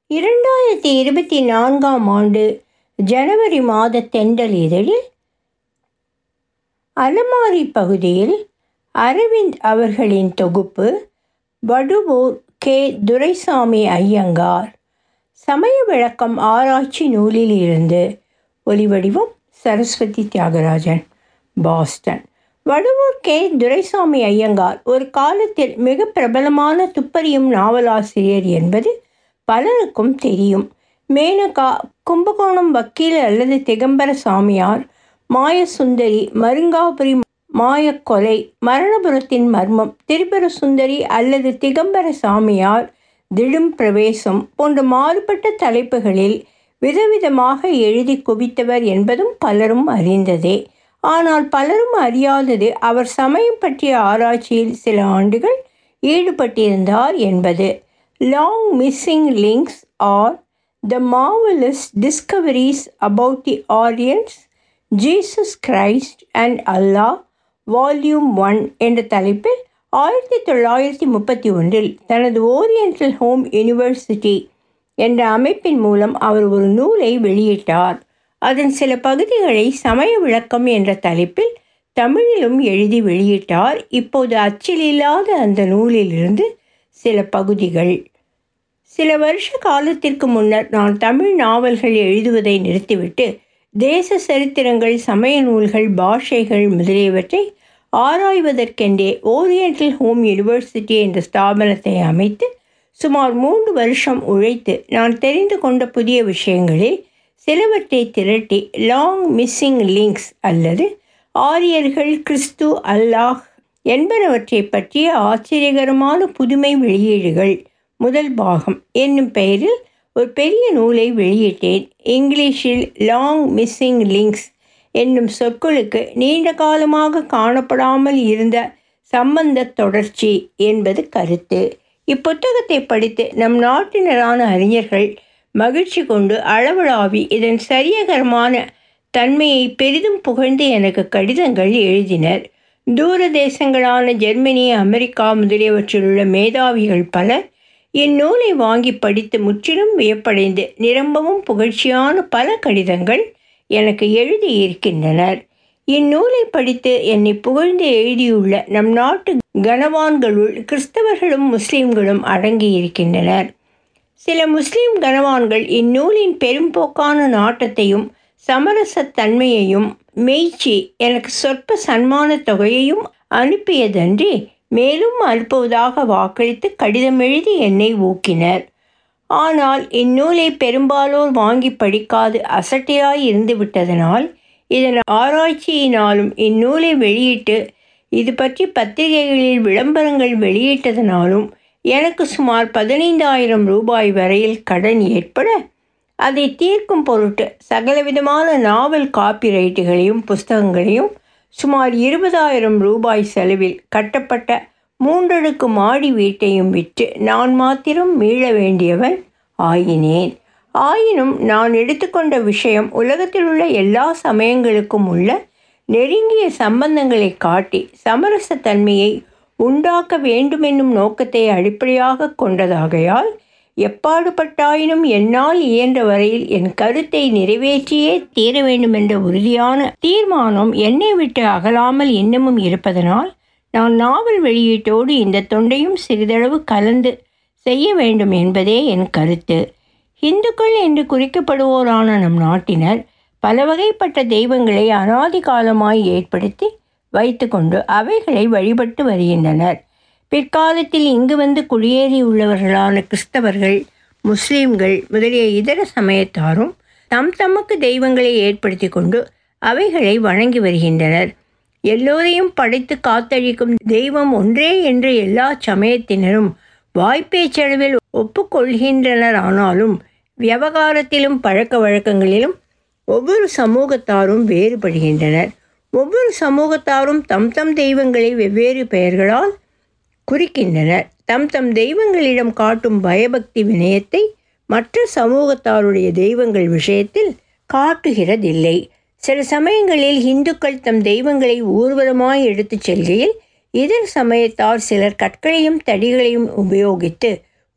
2024ஆம் ஆண்டு ஜனவரி மாத தென்றல் இதழில் அலமாரி பகுதியில் அரவிந்த் அவர்களின் தொகுப்பு வடுவூர் கே. துரைசாமி ஐயங்கார் சமய விளக்கம் ஆராய்ச்சி நூலில் இருந்து. ஒலிவடிவம் சரஸ்வதி தியாகராஜன், பாஸ்டன். வடுவூர் கே. துரைசாமி ஐயங்கார் ஒரு காலத்தில் மிக பிரபலமான துப்பறியும் நாவலாசிரியர் என்பது பலருக்கும் தெரியும். மேனகா, கும்பகோணம் வக்கீல் அல்லது திகம்பர சாமியார், மாயசுந்தரி, மருங்காபுரி மாயக்கொலை, மரணபுரத்தின் மர்மம், திரிபுர சுந்தரி அல்லது திகம்பர சாமியார், திடும் பிரவேசம் போன்ற மாறுபட்ட தலைப்புகளில் விதவிதமாக எழுதி குவித்தவர் என்பதும் பலரும் அறிந்ததே. ஆனால் பலரும் அறியாதது அவர் சமயம் பற்றிய ஆராய்ச்சியில் சில ஆண்டுகள் ஈடுபட்டிருந்தார் என்பது. Long missing links are the marvellous discoveries about the Aryans, Jesus Christ and Allah, volume 1 என்ற தலைப்பில் 1931 தனது ஓரியண்டல் ஹோம் யூனிவர்சிட்டி என்ற அமைப்பின் மூலம் அவர் ஒரு நூலை வெளியிட்டார். அதன் சில பகுதிகளை சமய விளக்கம் என்ற தலைப்பில் தமிழிலும் எழுதி வெளியிட்டார். இப்போது அச்சில் இல்லாத அந்த நூலிலிருந்து சில பகுதிகள். சில வருஷ காலத்திற்கு முன்னர் நான் தமிழ் நாவல்கள் எழுதுவதை நிறுத்திவிட்டு தேச சரித்திரங்கள், சமய நூல்கள், பாஷைகள் முதலியவற்றை ஆராய்வதற்கென்றே ஓரியண்டல் ஹோம் யூனிவர்சிட்டி என்ற ஸ்தாபனத்தை அமைத்து சுமார் 3 வருஷம் உழைத்து நான் தெரிந்து கொண்ட புதிய விஷயங்களில் சிலவற்றை திரட்டி லாங் மிஸ்ஸிங் லிங்க்ஸ் அல்லது ஆரியர்கள், கிறிஸ்து, அல்லாஹ் என்பனவற்றை பற்றிய ஆச்சரியகரமான புதுமை வெளியீடுகள் முதல் பாகம் என்னும் பெயரில் ஒரு பெரிய நூலை வெளியிட்டேன். இங்கிலீஷில் லாங் மிஸ்ஸிங் லிங்க்ஸ் என்னும் சொற்களுக்கு நீண்ட காலமாக காணப்படாமல் இருந்த சம்பந்த தொடர்ச்சி என்பது கருத்து. இப்புத்தகத்தை படித்து நம் நாட்டினரான அறிஞர்கள் மகிழ்ச்சி கொண்டு அளவளாவி இதன் சரியகரமான தன்மையை பெரிதும் புகழ்ந்து எனக்கு கடிதங்கள் எழுதினர். தூர தேசங்களான ஜெர்மனி, அமெரிக்கா முதலியவற்றிலுள்ள மேதாவிகள் பலர் இந்நூலை வாங்கி படித்து முற்றிலும் வியப்படைந்து நிரம்பவும் புகழ்ச்சியான பல கடிதங்கள் எனக்கு எழுதியிருக்கின்றனர். இந்நூலை படித்து என்னை புகழ்ந்து எழுதியுள்ள நம் நாட்டு கனவான்களுள் கிறிஸ்தவர்களும் முஸ்லிம்களும் அடங்கியிருக்கின்றனர். சில முஸ்லிம் கனவான்கள் இந்நூலின் பெரும்போக்கான நாட்டத்தையும் சமரசத்தன்மையையும் மெய்ச்சி எனக்கு சொற்ப சன்மான தொகையையும் அனுப்பியதன்றி மேலும் அனுப்புவதாக வாக்களித்து கடிதம் எழுதி என்னை ஊக்கினர். ஆனால் இந்நூலை பெரும்பாலோர் வாங்கி படிக்காது அசட்டையாய் இருந்து விட்டதனால், இதன் ஆராய்ச்சியினாலும் இந்நூலை வெளியிட்டு இது பற்றி பத்திரிகைகளில் விளம்பரங்கள் வெளியிட்டதனாலும் எனக்கு சுமார் 15,000 ரூபாய் வரையில் கடன் ஏற்பட, அதை தீர்க்கும் பொருட்டு சகலவிதமான நாவல் காப்பிரைட்டுகளையும் புஸ்தகங்களையும் சுமார் 20,000 ரூபாய் செலவில் கட்டப்பட்ட 3 அடுக்கு மாடி வீட்டையும் விற்று நான் மாத்திரம் மீள வேண்டியவன் ஆயினேன். ஆயினும் நான் எடுத்துக்கொண்ட விஷயம் உலகத்தில் உள்ள எல்லா சமயங்களுக்கும் உள்ள நெருங்கிய சம்பந்தங்களை காட்டி சமரசத்தன்மையை உண்டாக்க வேண்டுமென்னும் நோக்கத்தை அடிப்படையாக கொண்டதாகையால் எப்பாடுபட்டாயினும் என்னால் இயன்ற வரையில் என் கருத்தை நிறைவேற்றியே தீர வேண்டுமென்ற உறுதியான தீர்மானம் என்னை விட்டு அகலாமல் இன்னமும் இருப்பதனால் நான் நாவல் வெளியீட்டோடு இந்த தொண்டையும் சிறிதளவு கலந்து செய்ய வேண்டும் என்பதே என் கருத்து. இந்துக்கள் என்று குறிக்கப்படுவோரான நம் நாட்டினர் பல வகைப்பட்ட தெய்வங்களை அனாதி காலமாய் ஏற்படுத்தி வைத்து கொண்டு அவைகளை வழிபட்டு வருகின்றனர். பிற்காலத்தில் இங்கு வந்து குடியேறியுள்ளவர்களான கிறிஸ்தவர்கள், முஸ்லீம்கள் முதலிய இதர சமயத்தாரும் தமக்கு தெய்வங்களை ஏற்படுத்தி கொண்டு அவைகளை வணங்கி வருகின்றனர். எல்லோரையும் படைத்து காத்தழிக்கும் தெய்வம் ஒன்றே என்று எல்லா சமயத்தினரும் வாய்ப்பேச்சளவில் ஒப்புக்கொள்கின்றனர். ஆனாலும் விவகாரத்திலும் பழக்க வழக்கங்களிலும் ஒவ்வொரு சமூகத்தாரும் வேறுபடுகின்றனர். ஒவ்வொரு சமூகத்தாரும் தம் தெய்வங்களை வெவ்வேறு பெயர்களால் குறிக்கின்றனர். தம் தெய்வங்களிடம் காட்டும் பயபக்தி வினயத்தை மற்ற சமூகத்தாருடைய தெய்வங்கள் விஷயத்தில் காட்டுகிறதில்லை. சில சமயங்களில் இந்துக்கள் தம் தெய்வங்களை ஊர்வலமாய் எடுத்துச் செல்கையில் இதர சமயத்தார் சிலர் கற்களையும் தடிகளையும் உபயோகித்து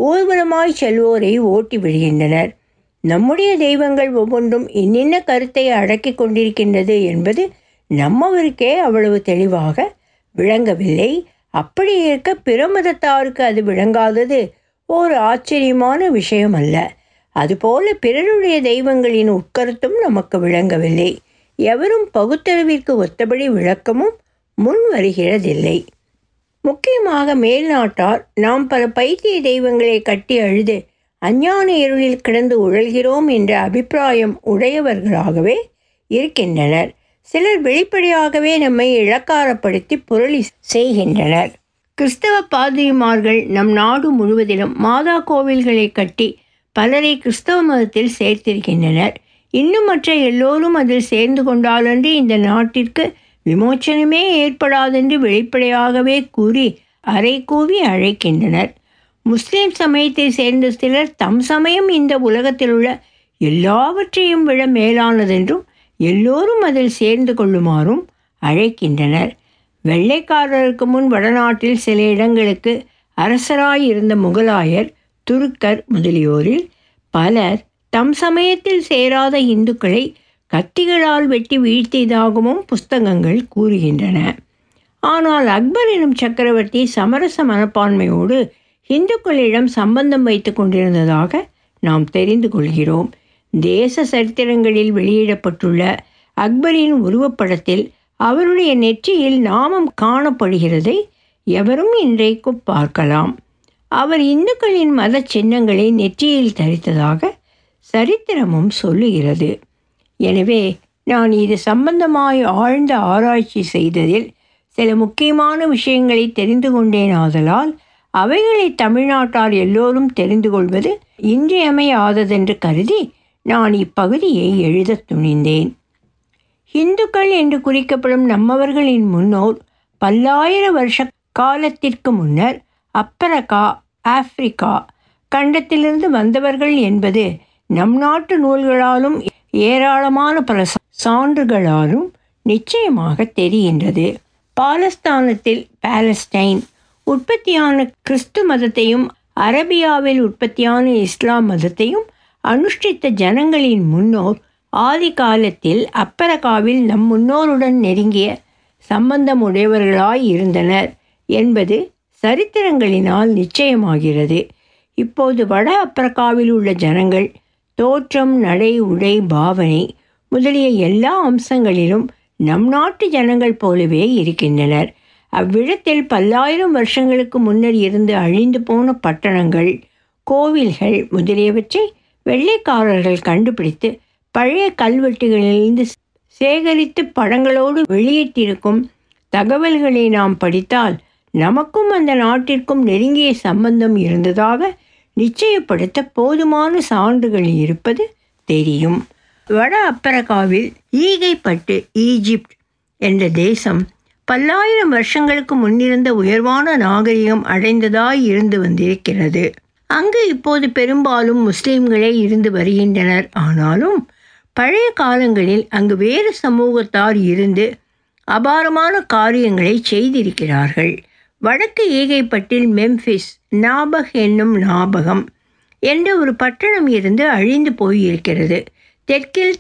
ஊர்வலமாய் செல்வோரை ஓட்டி விடுகின்றனர். நம்முடைய தெய்வங்கள் ஒவ்வொன்றும் இன்னின்ன கருத்தை அடக்கி கொண்டிருக்கின்றது என்பது நம்மவருக்கே அவ்வளவு தெளிவாக விளங்கவில்லை. அப்படி இருக்க பிற மதத்தாருக்கு அது விளங்காதது ஒரு ஆச்சரியமான விஷயம் அல்ல. அதுபோல பிறருடைய தெய்வங்களின் உட்கருத்தும் நமக்கு விளங்கவில்லை. எவரும் பகுத்தறிவிற்கு ஒத்தபடி விளக்கமும் முன் வருகிறதில்லை. முக்கியமாக மேல்நாட்டார் நாம் பல பைத்திய தெய்வங்களை கட்டி அழுது அஞ்ஞான இருளில் கிடந்து உழல்கிறோம் என்ற அபிப்பிராயம் உடையவர்களாகவே இருக்கின்றனர். சிலர் வெளிப்படையாகவே நம்மை இளக்காரப்படுத்தி புரளி செய்கின்றனர். கிறிஸ்தவ பாதிரிமார்கள் நம் நாடு முழுவதிலும் மாதா கோவில்களை கட்டி பலரை கிறிஸ்தவ மதத்தில் சேர்த்திருக்கின்றனர். இன்னும் மற்ற எல்லோரும் அதில் சேர்ந்து கொண்டாலன்றி இந்த நாட்டிற்கு விமோச்சனமே ஏற்படாதென்று வெளிப்படையாகவே கூறி அரை கூவி அழைக்கின்றனர். முஸ்லிம் சமயத்தை சேர்ந்த சிலர் தம் சமயம் இந்த உலகத்தில் உள்ள எல்லாவற்றையும் விட மேலானதென்றும் எல்லோரும் அதில் சேர்ந்து கொள்ளுமாறும் அழைக்கின்றனர். வெள்ளைக்காரருக்கு முன் வடநாட்டில் சில இடங்களுக்கு அரசராயிருந்த முகலாயர், துருக்கர் முதலியோரில் பலர் தம் சமயத்தில் சேராத இந்துக்களை கத்திகளால் வெட்டி வீழ்த்தியதாகவும் புஸ்தகங்கள் கூறுகின்றன. ஆனால் அக்பர் எனும் சக்கரவர்த்தி சமரச மனப்பான்மையோடு இந்துக்களிடம் சம்பந்தம் வைத்து கொண்டிருந்ததாக நாம் தெரிந்து கொள்கிறோம். தேச சரித்திரங்களில் வெளியிடப்பட்டுள்ள அக்பரின் உருவப்படத்தில் அவருடைய நெற்றியில் நாமம் காணப்படுகிறதை எவரும் இன்றைக்கு பார்க்கலாம். அவர் இந்துக்களின் மத சின்னங்களை நெற்றியில் தரித்ததாக சரித்திரமும் சொல்லுகிறது. எனவே நான் இது சம்பந்தமாய் ஆழ்ந்த ஆராய்ச்சி செய்ததில் சில முக்கியமான விஷயங்களை தெரிந்து கொண்டேன். ஆதலால் அவைகளை தமிழ்நாட்டார் எல்லோரும் தெரிந்து கொள்வது இன்றியமையாததென்று கருதி நான் இப்பகுதியை எழுத துணிந்தேன். இந்துக்கள் என்று குறிக்கப்படும் நம்மவர்களின் முன்னோர் பல்லாயிர வருஷ காலத்திற்கு முன்னர் அப்பரக்கா, ஆப்பிரிக்கா கண்டத்திலிருந்து வந்தவர்கள் என்பது நம் நாட்டு நூல்களாலும் ஏராளமான பல சான்றுகளாலும் நிச்சயமாக தெரிகின்றது. பாலஸ்தீனத்தில் பாலஸ்டைன் உற்பத்தியான கிறிஸ்து மதத்தையும் அரபியாவில் உற்பத்தியான இஸ்லாம் மதத்தையும் அனுஷ்டித்த ஜனங்களின் முன்னோர் ஆதி காலத்தில் அப்பரகாவில் நம் முன்னோருடன் நெருங்கிய சம்பந்தம் உடையவர்களாய் இருந்தனர் என்பது சரித்திரங்களினால் நிச்சயமாகிறது. இப்போது வட அப்பரகாவில் உள்ள ஜனங்கள் தோற்றம், நடை, உடை, பாவனை முதலிய எல்லா அம்சங்களிலும் நம் நாட்டு ஜனங்கள் போலவே இருக்கின்றனர். அவ்விடத்தில் பல்லாயிரம் வருஷங்களுக்கு முன்னர் இருந்து அழிந்து போன பட்டணங்கள், கோவில்கள் முதலியவற்றை வெள்ளைக்காரர்கள் கண்டுபிடித்து பழைய கல்வெட்டுகளிலிருந்து சேகரித்து படங்களோடு வெளியிட்டிருக்கும் தகவல்களை நாம் படித்தால் நமக்கும் அந்த நாட்டிற்கும் நெருங்கிய சம்பந்தம் இருந்ததாக நிச்சயப்படுத்த போதுமான சான்றுகள் இருப்பது தெரியும். வட அப்பரகாவில் ஈகைப்பட்டு ஈஜிப்ட் என்ற தேசம் பல்லாயிரம் வருஷங்களுக்கு முன்னிருந்த உயர்வான நாகரிகம் அடைந்ததாய் இருந்து வந்திருக்கிறது. அங்கு இப்போது பெரும்பாலும் முஸ்லீம்களே இருந்து வருகின்றனர். ஆனாலும் பழைய காலங்களில் அங்கு வேறு சமூகத்தார் இருந்து அபாரமான காரியங்களை செய்திருக்கிறார்கள். வடக்கு ஈகைப்பட்டில் மெம்பிஸ் நாபக் என்னும் ஞாபகம் என்ற ஒரு பட்டணம் இருந்து அழிந்து போயிருக்கிறது. தெற்கில்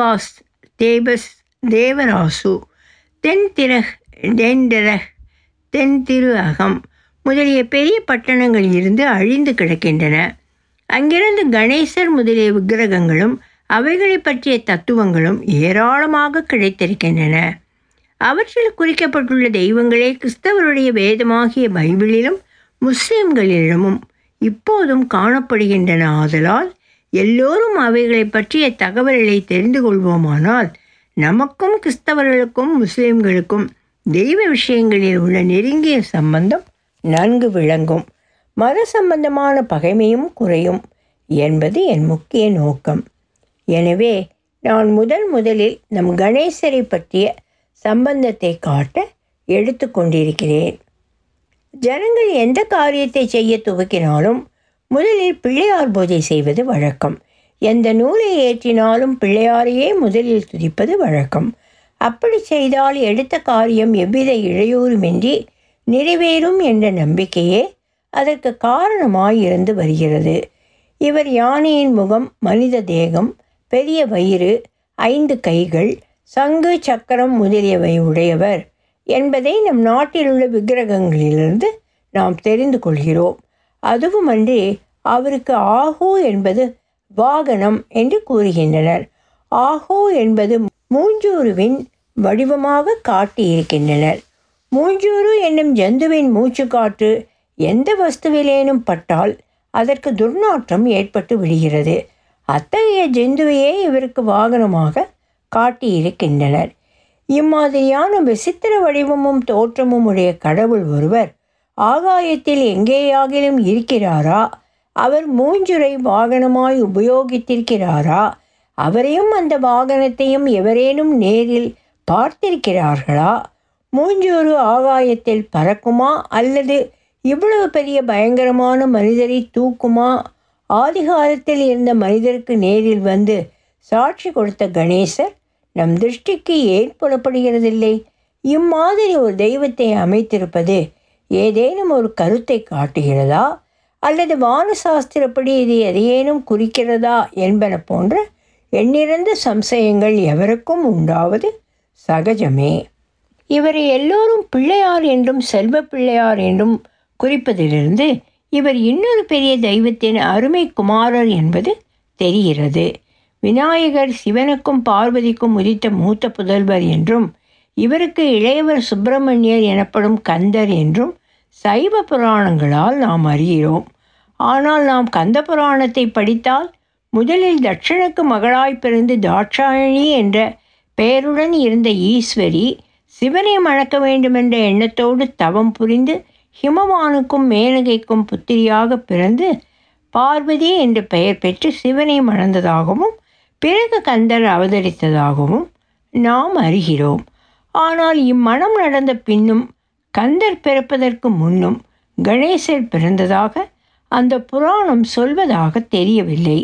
தேபஸ், தேவராசு, தென்திரக், டென்டரக், தென்திரு அகம் முதலிய பெரிய பட்டணங்கள் இருந்து அழிந்து கிடக்கின்றன. அங்கிருந்து கணேசர் முதலிய விக்கிரகங்களும் அவைகளை பற்றிய தத்துவங்களும் ஏராளமாக கிடைத்திருக்கின்றன. அவற்றில் குறிக்கப்பட்டுள்ள தெய்வங்களே கிறிஸ்தவருடைய வேதமாகிய பைபிளிலும் முஸ்லிம்களிடமும் இப்போதும் காணப்படுகின்றன. ஆதலால் எல்லோரும் அவைகளை பற்றிய தகவல்களை தெரிந்து கொள்வோமானால் நமக்கும் கிறிஸ்தவர்களுக்கும் முஸ்லிம்களுக்கும் தெய்வ விஷயங்களில் உள்ள நெருங்கிய சம்பந்தம் நன்கு விளங்கும். மத சம்பந்தமான பகைமையும் குறையும் என்பது என் முக்கிய நோக்கம். எனவே நான் முதலில் நம் கணேசரை பற்றிய சம்பந்தத்தை காட்ட எடுத்து கொண்டிருக்கிறேன். ஜனங்கள் எந்த காரியத்தை செய்ய துவக்கினாலும் முதலில் பிள்ளையார் பூஜை செய்வது வழக்கம். எந்த நூலை ஏற்றினாலும் பிள்ளையாரையே முதலில் துதிப்பது வழக்கம். அப்படி செய்தால் எடுத்த காரியம் எவ்வித இடையூறுமின்றி நிறைவேறும் என்ற நம்பிக்கையே அதற்கு காரணமாயிருந்து வருகிறது. இவர் யானையின் முகம், மனித தேகம், பெரிய வயிறு, 5 கைகள், சங்கு சக்கரம் முதலியவை உடையவர் என்பதை நம் நாட்டிலுள்ள விக்கிரகங்களிலிருந்து நாம் தெரிந்து கொள்கிறோம். அதுவுமன்றி அவருக்கு ஆஹூ என்பது வாகனம் என்று கூறுகின்றனர். ஆஹூ என்பது மூஞ்சூருவின் வடிவமாக காட்டியிருக்கின்றனர். மூஞ்சூறு என்னும் ஜந்துவின் மூச்சுக்காற்று எந்த வஸ்துவிலேனும் பட்டால் அதற்கு துர்நாற்றம் ஏற்பட்டு விடுகிறது. அத்தகைய ஜந்துவையே இவருக்கு வாகனமாக காட்டியிருக்கின்றனர். இம்மாதிரியான விசித்திர வடிவமும் தோற்றமும் உடைய கடவுள் ஒருவர் ஆகாயத்தில் எங்கேயாகிலும் இருக்கிறாரா? அவர் மூஞ்சுரை வாகனமாய் உபயோகித்திருக்கிறாரா? அவரையும் அந்த வாகனத்தையும் எவரேனும் நேரில் பார்த்திருக்கிறார்களா? மூஞ்சூறு ஆகாயத்தில் பறக்குமா அல்லது இவ்வளவு பெரிய பயங்கரமான மனிதரை தூக்குமா? ஆதிகாலத்தில் இருந்த மனிதருக்கு நேரில் வந்து சாட்சி கொடுத்த கணேசர் நம் திருஷ்டிக்கு ஏன் புலப்படுகிறதில்லை? இம்மாதிரி ஒரு தெய்வத்தை அமைத்திருப்பது ஏதேனும் ஒரு கருத்தை காட்டுகிறதா அல்லது வானசாஸ்திரப்படி இது எதையேனும் குறிக்கிறதா என்பன போன்ற எண்ணிறந்த சம்சயங்கள் எவருக்கும் உண்டாவது சகஜமே. இவரை எல்லோரும் பிள்ளையார் என்றும் செல்வ பிள்ளையார் என்றும் குறிப்பதிலிருந்து இவர் இன்னொரு பெரிய தெய்வத்தின் அருமை குமாரர் என்பது தெரிகிறது. விநாயகர் சிவனுக்கும் பார்வதிக்கும் உதித்த மூத்த புதல்வர் என்றும் இவருக்கு இளையவர் சுப்பிரமணியர் எனப்படும் கந்தர் என்றும் சைவ புராணங்களால் நாம் அறிகிறோம். ஆனால் நாம் கந்த புராணத்தை படித்தால் முதலில் தட்சனுக்கு மகளாய் பிறந்து தாட்சாயணி என்ற பெயருடன் இருந்த ஈஸ்வரி சிவனை மணக்க வேண்டுமென்ற எண்ணத்தோடு தவம் புரிந்து ஹிமவானுக்கும் மேனகைக்கும் புத்திரியாக பிறந்து பார்வதி என்ற பெயர் பெற்று சிவனை மணந்ததாகவும் பிறகு கந்தர் அவதரித்ததாகவும் நாம் அறிகிறோம். ஆனால் இம்மணம் நடந்த பின்னும் கந்தர் பிறப்பதற்கு முன்னும் கணேசர் பிறந்ததாக அந்த புராணம் சொல்வதாக தெரியவில்லை.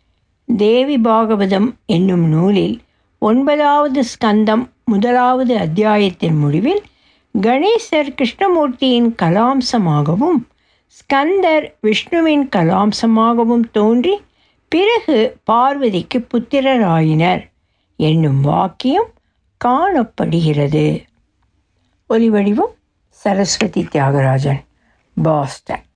தேவி பாகவதம் என்னும் நூலில் 9வது ஸ்கந்தம் 1வது அத்தியாயத்தின் முடிவில் கணேசர் கிருஷ்ணமூர்த்தியின் கலாம்சமாகவும் ஸ்கந்தர் விஷ்ணுவின் கலாம்சமாகவும் தோன்றி பிறகு பார்வதிக்கு புத்திரராயினர் என்னும் வாக்கியம் காணப்படுகிறது. ஒலிவடிவம் சரஸ்வதி தியாகராஜன், பாஸ்டன்.